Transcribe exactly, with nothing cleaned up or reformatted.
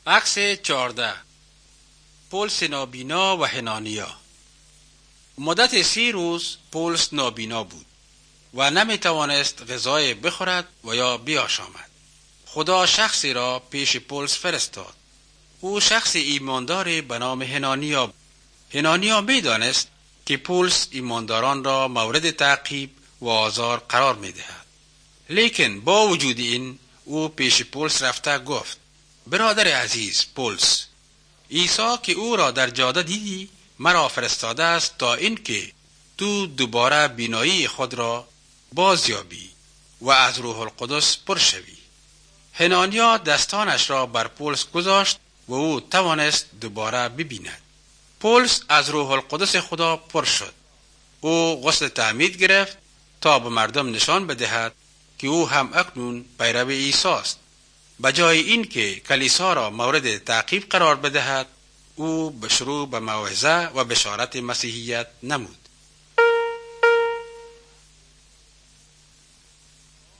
عکس چهارده. پولس نابینا و حنانیا. مدت سی روز پولس نابینا بود و نمی توانست غذای بخورد و یا بیاشامد. خدا شخصی را پیش پولس فرستاد. او شخص ایماندار به نام حنانیا بود. حنانیا می دانست که پولس ایمانداران را مورد تعقیب و آزار قرار می دهد. لیکن با وجود این او پیش پولس رفته گفت: برادر عزیز پولس، عیسی که او را در جاده دیدی مرا فرستاده است تا اینکه تو دوباره بینایی خود را بازیابی و از روح القدس پر شوی. حنانیا دستانش را بر پولس گذاشت و او توانست دوباره ببیند. پولس از روح القدس خدا پر شد. او غسل تعمید گرفت تا به مردم نشان بدهد که او هم اکنون پیرو عیسی است. بجای اینکه کلیسا را مورد تعقیب قرار بدهد، او به شروع به موعظه و بشارت مسیحیت نمود.